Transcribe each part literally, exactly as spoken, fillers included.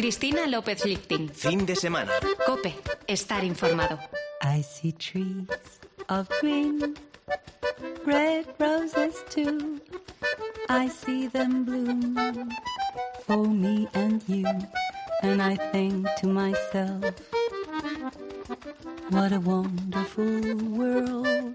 Cristina López Lichting. Fin de semana. COPE. Estar informado. I see trees of green, red roses too. I see them bloom for me and you. And I think to myself, what a wonderful world.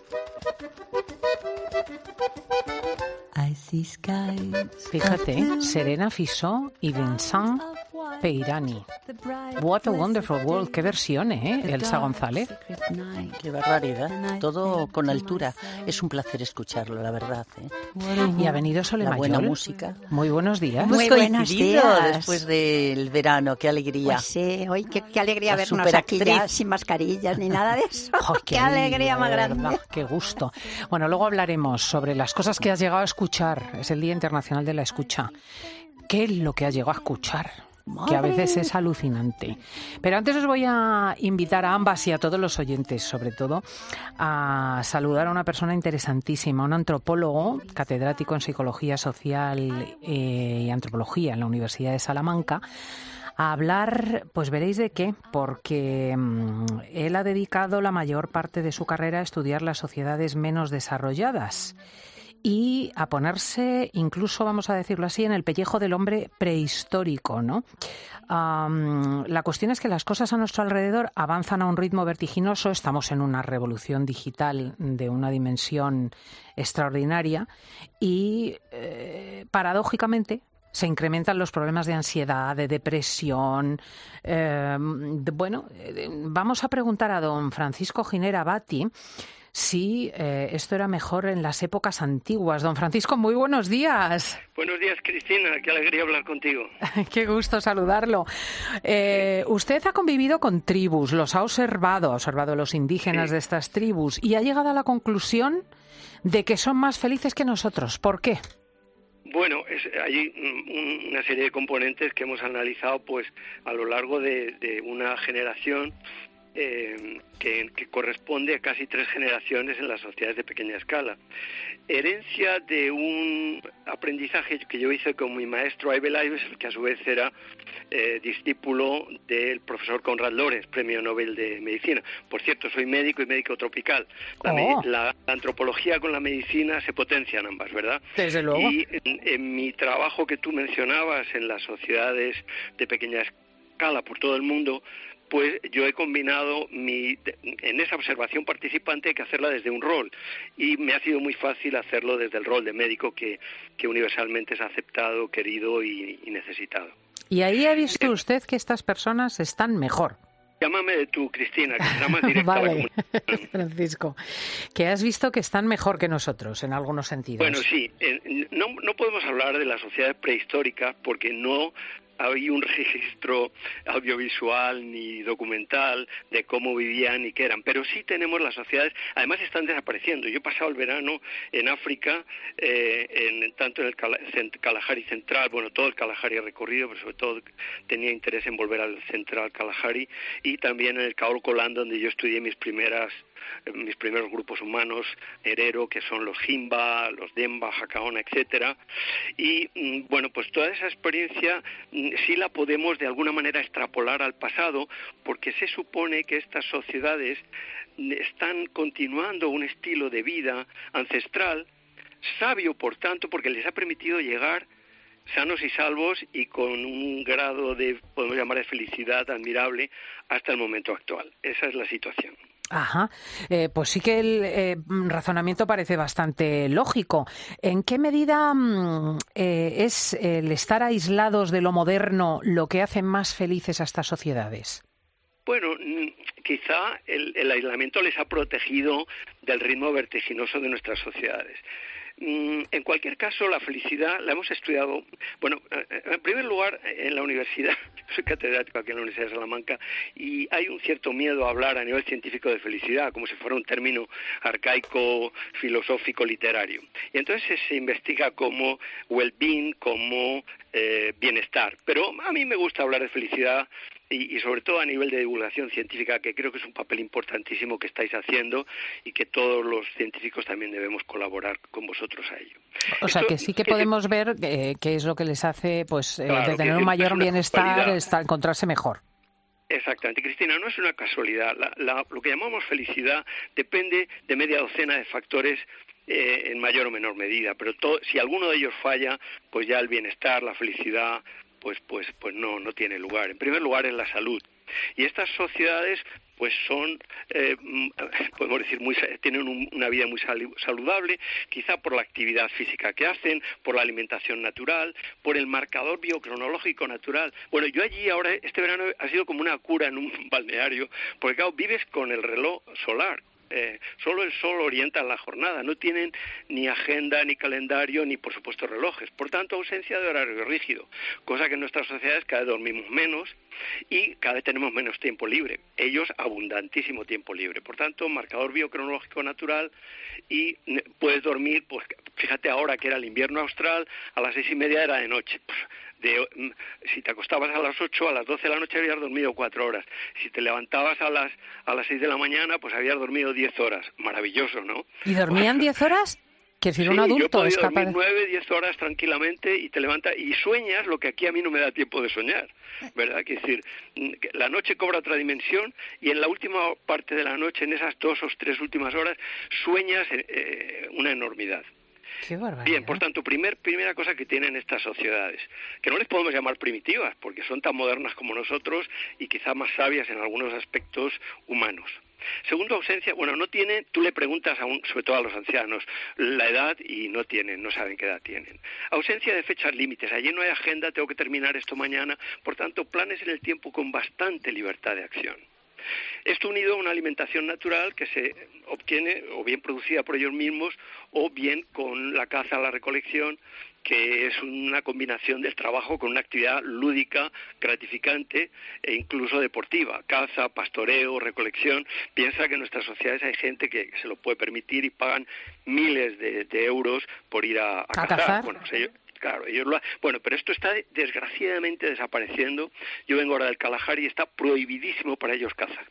I see skies. Fíjate, Serena Fisó y Vincent Peirani. What a Wonderful World. Qué versiones, ¿eh? Elsa González. Qué barbaridad. Todo con altura. Es un placer escucharlo, la verdad, ¿eh? Y ha venido Sole La buena Mayol. música. Muy buenos días. Hemos Muy buenos coincidido días. después del verano. Qué alegría. Pues sí, hoy qué, qué alegría La vernos aquí superactriz. ya sin mascarillas ni nada de eso. Ay, qué alegría más de grande. verdad, qué gusto. Bueno, luego hablaremos sobre las cosas que has llegado a escuchar. Es el Día Internacional de la Escucha. ¿Qué es lo que has llegado a escuchar? Que a veces es alucinante. Pero antes os voy a invitar a ambas y a todos los oyentes, sobre todo, a saludar a una persona interesantísima, un antropólogo, catedrático en Psicología Social eh, y Antropología en la Universidad de Salamanca, a hablar, pues veréis de qué, porque mmm, él ha dedicado la mayor parte de su carrera a estudiar las sociedades menos desarrolladas y a ponerse, incluso vamos a decirlo así, en el pellejo del hombre prehistórico, ¿no? Um, la cuestión es que las cosas a nuestro alrededor avanzan a un ritmo vertiginoso, estamos en una revolución digital de una dimensión extraordinaria y, eh, paradójicamente, se incrementan los problemas de ansiedad, de depresión. Eh, de, bueno, eh, vamos a preguntar a don Francisco Ginera Batti si eh, esto era mejor en las épocas antiguas. Don Francisco, muy buenos días. Buenos días, Cristina. Qué alegría hablar contigo. Qué gusto saludarlo. Eh, usted ha convivido con tribus, los ha observado, ha observado a los indígenas sí. de estas tribus y ha llegado a la conclusión de que son más felices que nosotros. ¿Por qué? Bueno, es, hay un, una serie de componentes que hemos analizado pues a lo largo de, de una generación eh, que, que corresponde a casi tres generaciones en las sociedades de pequeña escala. Herencia de un aprendizaje que yo hice con mi maestro Abel Ives, que a su vez era eh, discípulo del profesor Konrad Lorenz, premio Nobel de Medicina. Por cierto, soy médico y médico tropical. La, oh. la, la antropología con la medicina se potencian ambas, ¿verdad? Desde luego. Y en, en mi trabajo que tú mencionabas en las sociedades de pequeña escala por todo el mundo, pues yo he combinado mi, en esa observación participante hay que hacerla desde un rol y me ha sido muy fácil hacerlo desde el rol de médico que, que universalmente es aceptado, querido y, y necesitado. Y ahí ha visto usted que estas personas están mejor. Llámame de tú, Cristina, que será más directa. Vale, Francisco, que has visto que están mejor que nosotros en algunos sentidos. Bueno, sí, eh, no, no podemos hablar de las sociedades prehistóricas porque no hay un registro audiovisual ni documental de cómo vivían y qué eran, pero sí tenemos las sociedades, además están desapareciendo. Yo he pasado el verano en África, eh, en, tanto en el Kalahari Central, bueno, todo el Kalahari he recorrido, pero sobre todo tenía interés en volver al Central Kalahari, y también en el Kaolkolan, donde yo estudié mis primeras mis primeros grupos humanos, Herero, que son los Himba, los Demba, Jacaona, etcétera. Y bueno, pues toda esa experiencia sí la podemos de alguna manera extrapolar al pasado, porque se supone que estas sociedades están continuando un estilo de vida ancestral, sabio por tanto, porque les ha permitido llegar sanos y salvos y con un grado de, podemos llamar, de felicidad admirable hasta el momento actual. Esa es la situación. Ajá, eh, pues sí que el eh, razonamiento parece bastante lógico. ¿En qué medida eh, es el estar aislados de lo moderno lo que hace más felices a estas sociedades? Bueno, quizá el, el aislamiento les ha protegido del ritmo vertiginoso de nuestras sociedades. En cualquier caso, la felicidad la hemos estudiado, bueno, en primer lugar, en la universidad, soy catedrático aquí en la Universidad de Salamanca, y hay un cierto miedo a hablar a nivel científico de felicidad, como si fuera un término arcaico, filosófico, literario. Y entonces se investiga como well-being, como eh, bienestar. Pero a mí me gusta hablar de felicidad y, y sobre todo a nivel de divulgación científica, que creo que es un papel importantísimo que estáis haciendo y que todos los científicos también debemos colaborar con vosotros a ello. O sea, Esto, que sí que ¿qué podemos te... ver eh, qué es lo que les hace pues eh, Claro, de tener que un no es mayor una bienestar, casualidad. estar, encontrarse mejor. Exactamente, Cristina, no es una casualidad. La, la, lo que llamamos felicidad depende de media docena de factores eh, en mayor o menor medida, pero todo, si alguno de ellos falla, pues ya el bienestar, la felicidad, pues pues pues no no tiene lugar. En primer lugar es la salud. Y estas sociedades pues son, eh, podemos decir, muy, tienen un, una vida muy saludable, quizá por la actividad física que hacen, por la alimentación natural, por el marcador biocronológico natural. Bueno, yo allí ahora, este verano ha sido como una cura en un balneario, porque claro, vives con el reloj solar. Eh, solo el sol orienta la jornada, no tienen ni agenda, ni calendario, ni por supuesto relojes, por tanto ausencia de horario rígido, cosa que en nuestras sociedades cada vez dormimos menos y cada vez tenemos menos tiempo libre, ellos abundantísimo tiempo libre, por tanto marcador biocronológico natural y puedes dormir, pues fíjate ahora que era el invierno austral, a las seis y media era de noche. De, si te acostabas a las ocho, a las doce de la noche habías dormido cuatro horas. Si te levantabas a las a las seis de la mañana, pues habías dormido diez horas. Maravilloso, ¿no? ¿Y dormían diez horas? Que decir, sí, un adulto yo he es podido capaz dormir nueve, diez horas tranquilamente y te levantas y sueñas lo que aquí a mí no me da tiempo de soñar, ¿verdad? Que es decir, la noche cobra otra dimensión y en la última parte de la noche, en esas dos o tres últimas horas, sueñas eh, una enormidad. Qué barbaridad. Bien, por tanto, primer, primera cosa que tienen estas sociedades, que no les podemos llamar primitivas, porque son tan modernas como nosotros y quizá más sabias en algunos aspectos humanos. Segundo, ausencia, bueno, no tienen, tú le preguntas, a un, sobre todo a los ancianos, la edad y no tienen, no saben qué edad tienen. Ausencia de fechas límites, allí no hay agenda, tengo que terminar esto mañana, por tanto, planes en el tiempo con bastante libertad de acción. Esto unido a una alimentación natural que se obtiene o bien producida por ellos mismos o bien con la caza, la recolección, que es una combinación del trabajo con una actividad lúdica, gratificante e incluso deportiva. Caza, pastoreo, recolección. Piensa que en nuestras sociedades hay gente que se lo puede permitir y pagan miles de, de euros por ir a, a, ¿A cazar. cazar? Bueno, o sea, yo, Claro, ellos lo ha... Bueno, pero esto está desgraciadamente desapareciendo. Yo vengo ahora del Kalahari y está prohibidísimo para ellos cazar.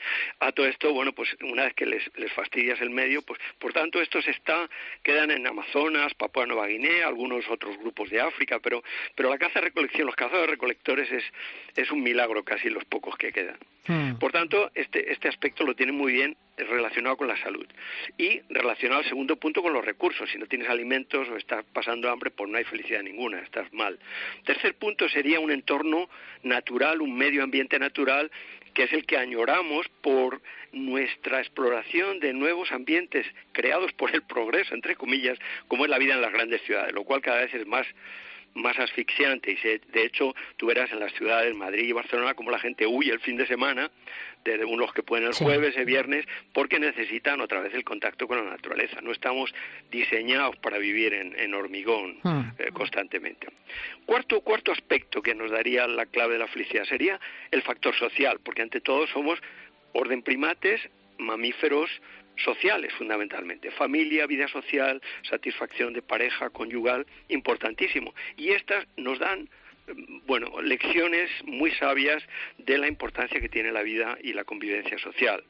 A todo esto, bueno, pues una vez que les, les fastidias el medio, pues por tanto estos está, quedan en Amazonas, Papúa Nueva Guinea, algunos otros grupos de África, pero pero la caza-recolección, los cazadores recolectores es es un milagro casi los pocos que quedan. Hmm. Por tanto, este este aspecto lo tienen muy bien relacionado con la salud y relacionado al segundo punto con los recursos. Si no tienes alimentos o estás pasando hambre, pues no hay felicidad ninguna, estás mal. Tercer punto sería un entorno natural, un medio ambiente natural, que es el que añoramos por nuestra exploración de nuevos ambientes creados por el progreso, entre comillas, como es la vida en las grandes ciudades, lo cual cada vez es más más asfixiante y se, de hecho tú verás en las ciudades Madrid y Barcelona como la gente huye el fin de semana, de unos que pueden el sí. jueves, el viernes, porque necesitan otra vez el contacto con la naturaleza. No estamos diseñados para vivir en, en hormigón hmm. eh, constantemente. Cuarto, cuarto aspecto que nos daría la clave de la felicidad sería el factor social, porque ante todo somos orden primates, mamíferos sociales fundamentalmente, familia, vida social, satisfacción de pareja, conyugal, importantísimo. Y estas nos dan, bueno, lecciones muy sabias de la importancia que tiene la vida y la convivencia social.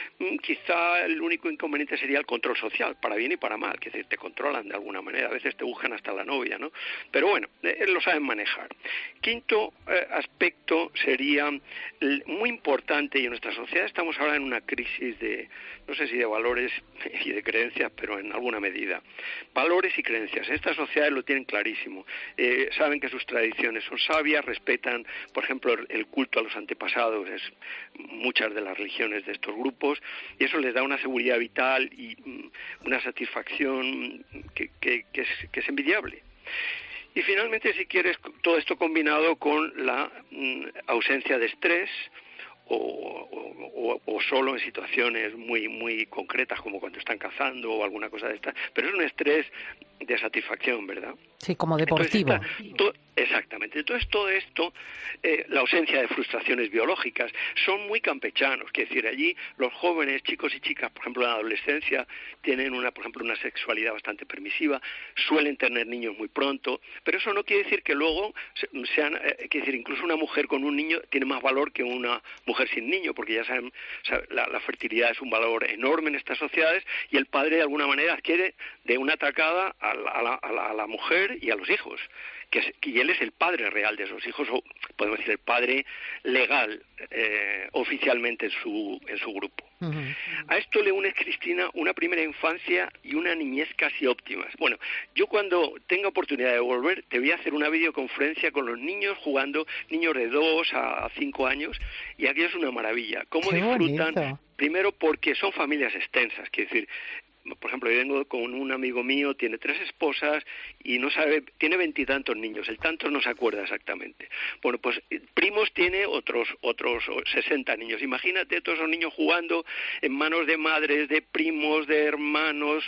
Quizá el único inconveniente sería el control social, para bien y para mal, que es decir, te controlan de alguna manera, a veces te buscan hasta la novia, ¿no? Pero bueno, eh, lo saben manejar. Quinto eh, aspecto sería muy importante, y en nuestra sociedad estamos ahora en una crisis de, no sé si de valores y de creencias, pero en alguna medida. Valores y creencias. Estas sociedades lo tienen clarísimo. Eh, saben que sus tradiciones son sabias, respetan, por ejemplo, el culto a los antepasados, es muchas de las religiones de estos grupos, y eso les da una seguridad vital y una satisfacción que, que, que, es, que es envidiable. Y finalmente, si quieres, todo esto combinado con la mm, ausencia de estrés o, o, o solo en situaciones muy muy concretas como cuando están cazando o alguna cosa de esta, pero es un estrés de satisfacción, ¿verdad? Sí, como deportivo. Entonces, está, to, exactamente. Entonces, todo esto, eh, la ausencia de frustraciones biológicas, son muy campechanos. Quiere decir, allí los jóvenes, chicos y chicas, por ejemplo, en la adolescencia, tienen, una, por ejemplo, una sexualidad bastante permisiva, suelen tener niños muy pronto, pero eso no quiere decir que luego sean, eh, quiere decir, incluso una mujer con un niño tiene más valor que una mujer sin niño, porque ya saben, o sea, la, la fertilidad es un valor enorme en estas sociedades y el padre de alguna manera adquiere de una tacada a la, a la, a la, a la mujer y a los hijos, que es, y él es el padre real de esos hijos, o podemos decir el padre legal eh, oficialmente en su en su grupo. Uh-huh. A esto le une, Cristina, una primera infancia y una niñez casi óptimas. Bueno, yo cuando tenga oportunidad de volver te voy a hacer una videoconferencia con los niños jugando, niños de dos a cinco años, y aquello es una maravilla. Cómo Qué disfrutan, bonito. Primero porque son familias extensas, quiero decir, por ejemplo, yo vengo con un amigo mío, tiene tres esposas y no sabe, tiene veintitantos niños, el tanto no se acuerda exactamente. Bueno, pues primos tiene otros otros sesenta niños. Imagínate todos esos niños jugando en manos de madres, de primos, de hermanos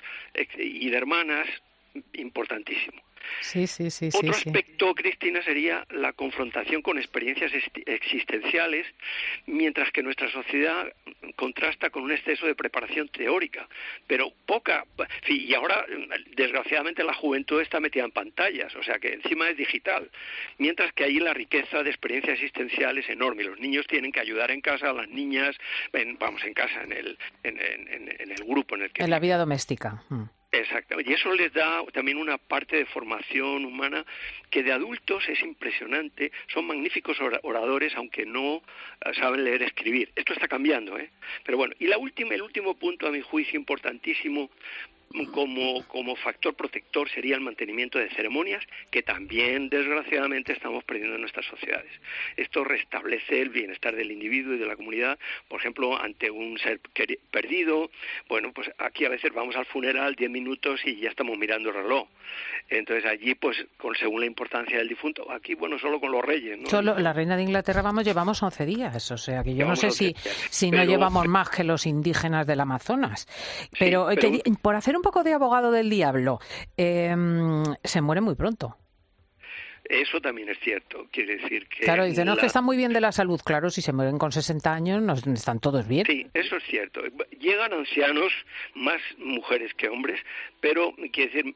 y de hermanas, importantísimo. Sí, sí, sí. Otro sí, aspecto, sí. Cristina, sería la confrontación con experiencias existenciales, mientras que nuestra sociedad contrasta con un exceso de preparación teórica, pero poca. Y ahora, desgraciadamente, la juventud está metida en pantallas, o sea que encima es digital, mientras que ahí la riqueza de experiencia existencial es enorme. Los niños tienen que ayudar en casa a las niñas, en, vamos, en casa, en el, en, en, en el grupo en el que... En la vida doméstica. Mm. Exactamente, y eso les da también una parte de formación humana que de adultos es impresionante, son magníficos oradores, aunque no saben leer y escribir. Esto está cambiando, ¿eh? Pero bueno, y la última, el último punto, a mi juicio, importantísimo, como, como factor protector sería el mantenimiento de ceremonias que también desgraciadamente estamos perdiendo en nuestras sociedades. Esto restablece el bienestar del individuo y de la comunidad, por ejemplo, ante un ser perdido. Bueno, pues aquí a veces vamos al funeral diez minutos y ya estamos mirando el reloj. Entonces allí, pues, con según la importancia del difunto, aquí, bueno, solo con los reyes, ¿no? Solo la reina de Inglaterra, vamos, llevamos once días, o sea que yo llevamos no sé si, si pero... no llevamos más que los indígenas del Amazonas. Pero, sí, pero... Que, por hacer un poco de abogado del diablo, eh, se muere muy pronto. Eso también es cierto, quiere decir que... Claro, dicen, no, la... que están muy bien de la salud. Claro, si se mueren con sesenta años, no están todos bien. Sí, eso es cierto. Llegan ancianos, más mujeres que hombres, pero, quiere decir,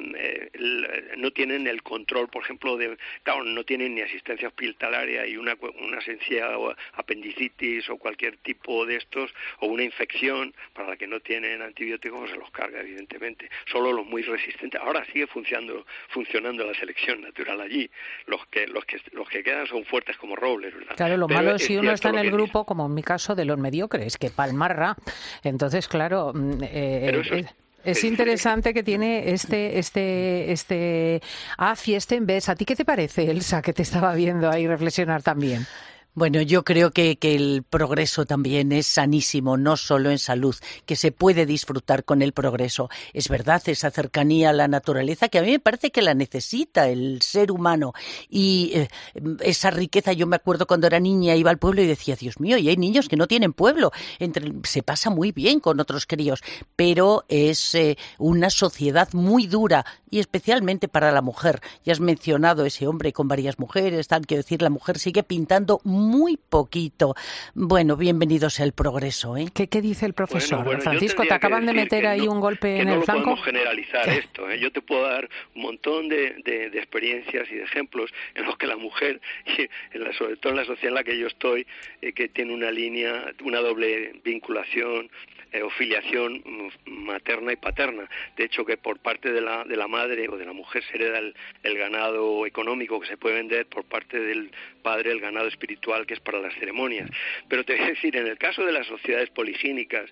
no tienen el control, por ejemplo, de... Claro, no tienen ni asistencia hospitalaria y una, una sencilla apendicitis o cualquier tipo de estos, o una infección para la que no tienen antibióticos, se los carga, evidentemente. Solo los muy resistentes. Ahora sigue funcionando, funcionando la selección natural allí. Los que los que los que quedan son fuertes como robles, ¿verdad? Claro, lo Pero malo es si uno está en el grupo, dice. como en mi caso, de los mediocres, que palmarra. Entonces, claro, eh, Pero eso es, es interesante que tiene este este este ah, fiesta en vez. ¿A ti qué te parece, Elsa, que te estaba viendo ahí reflexionar también? Bueno, yo creo que, que el progreso también es sanísimo, no solo en salud, que se puede disfrutar con el progreso. Es verdad, esa cercanía a la naturaleza que a mí me parece que la necesita el ser humano. Y eh, esa riqueza, yo me acuerdo cuando era niña, iba al pueblo y decía, Dios mío, y hay niños que no tienen pueblo. Entre, se pasa muy bien con otros críos, pero es eh, una sociedad muy dura y especialmente para la mujer. Ya has mencionado ese hombre con varias mujeres, tal, quiero decir, la mujer sigue pintando muy poquito. Bueno, bienvenido sea el progreso, ¿eh? ¿Qué, qué dice el profesor? Bueno, bueno, Francisco, ¿te acaban de meter ahí no, un golpe en no el flanco? No podemos generalizar esto, ¿eh? Yo te puedo dar un montón de, de, de experiencias y de ejemplos en los que la mujer, en la, sobre todo en la sociedad en la que yo estoy, eh, que tiene una línea, una doble vinculación eh, o filiación materna y paterna. De hecho, que por parte de la, de la madre o de la mujer se hereda el, el ganado económico que se puede vender, por parte del padre el ganado espiritual que es para las ceremonias. Pero te voy a decir, en el caso de las sociedades poligínicas,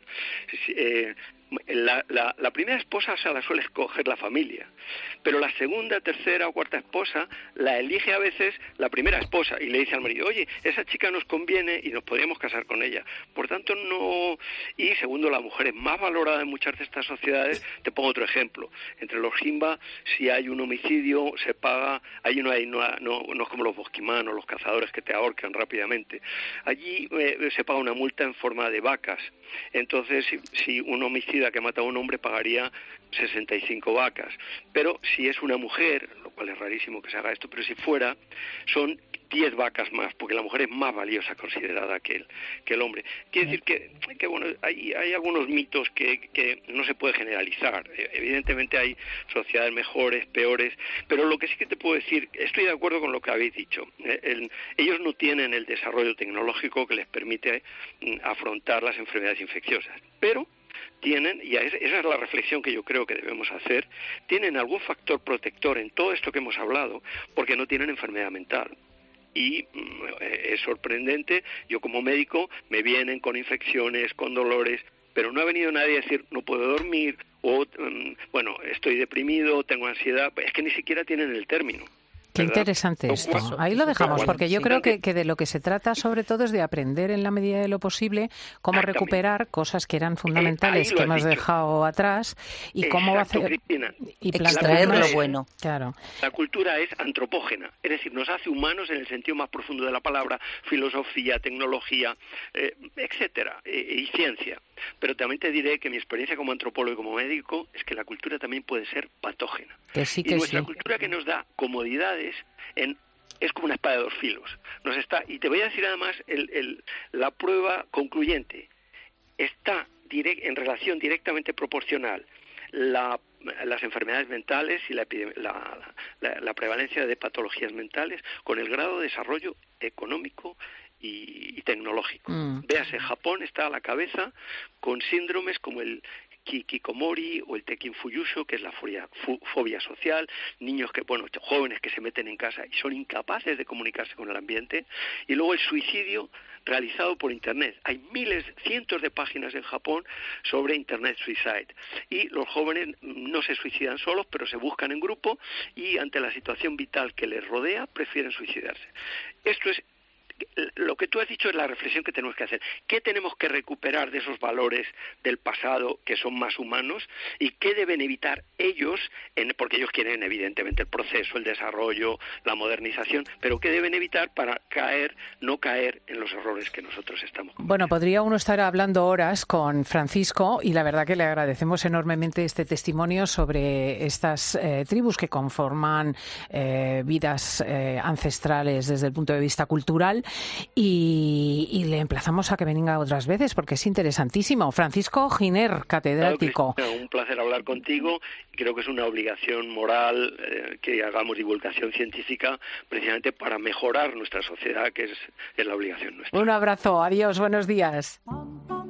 eh, la, la, la primera esposa se la suele escoger la familia, pero la segunda, tercera o cuarta esposa la elige a veces la primera esposa y le dice al marido, oye, esa chica nos conviene y nos podríamos casar con ella. Por tanto, no... Y segundo, la mujer es más valorada en muchas de estas sociedades. Te pongo otro ejemplo. Entre los Jimba, si hay un homicidio, se paga... Allí no hay, no, no, no es como los bosquimanos, los cazadores que te ahorcan rápidamente. Allí eh, se paga una multa en forma de vacas. Entonces, si, si un homicidio corrida que mata a un hombre pagaría sesenta y cinco vacas. Pero si es una mujer, lo cual es rarísimo que se haga esto, pero si fuera, son diez vacas más, porque la mujer es más valiosa considerada que el, que el hombre. Quiere decir que, que bueno, hay, hay algunos mitos que, que no se puede generalizar. Evidentemente hay sociedades mejores, peores, pero lo que sí que te puedo decir, estoy de acuerdo con lo que habéis dicho. El, ellos no tienen el desarrollo tecnológico que les permite afrontar las enfermedades infecciosas, pero tienen, y esa es la reflexión que yo creo que debemos hacer, tienen algún factor protector en todo esto que hemos hablado, porque no tienen enfermedad mental. Y es sorprendente, yo como médico me vienen con infecciones, con dolores, pero no ha venido nadie a decir no puedo dormir, o bueno, estoy deprimido, tengo ansiedad, es que ni siquiera tienen el término. Qué ¿verdad? interesante esto. Ahí lo dejamos, porque yo creo que, que de lo que se trata sobre todo es de aprender en la medida de lo posible cómo recuperar cosas que eran fundamentales eh, que hemos dicho. dejado atrás y Exacto, cómo hacer Cristina. y extraer lo bueno. Claro. La cultura es antropógena, es decir, nos hace humanos en el sentido más profundo de la palabra, filosofía, tecnología, eh, etcétera, eh, y ciencia. Pero también te diré que mi experiencia como antropólogo y como médico es que la cultura también puede ser patógena. Que sí, que y nuestra sí. cultura que nos da comodidades en, es como una espada de dos filos. Nos está, y te voy a decir además el, el, la prueba concluyente. Está direct, en relación directamente proporcional la, las enfermedades mentales y la, la, la, la prevalencia de patologías mentales con el grado de desarrollo económico y, y tecnológico. Mm. Véase, Japón está a la cabeza con síndromes como el Kikikomori o el Tekinfuyusho, que es la fobia, fobia social, niños que, bueno, jóvenes que se meten en casa y son incapaces de comunicarse con el ambiente, y luego el suicidio realizado por Internet. Hay miles, cientos de páginas en Japón sobre Internet Suicide, y los jóvenes no se suicidan solos, pero se buscan en grupo y ante la situación vital que les rodea prefieren suicidarse. Esto es lo que tú has dicho, es la reflexión que tenemos que hacer. ¿Qué tenemos que recuperar de esos valores del pasado que son más humanos y qué deben evitar ellos, en, porque ellos quieren evidentemente el proceso, el desarrollo, la modernización, pero qué deben evitar para caer, no caer en los errores que nosotros estamos cometiendo? Bueno, podría uno estar hablando horas con Francisco y la verdad que le agradecemos enormemente este testimonio sobre estas eh, tribus que conforman eh, vidas eh, ancestrales desde el punto de vista cultural. Y, y le emplazamos a que venga otras veces porque es interesantísimo. Francisco Giner, catedrático. Claro, un placer hablar contigo y creo que es una obligación moral eh, que hagamos divulgación científica precisamente para mejorar nuestra sociedad, que es, es la obligación nuestra. Un abrazo, adiós, buenos días.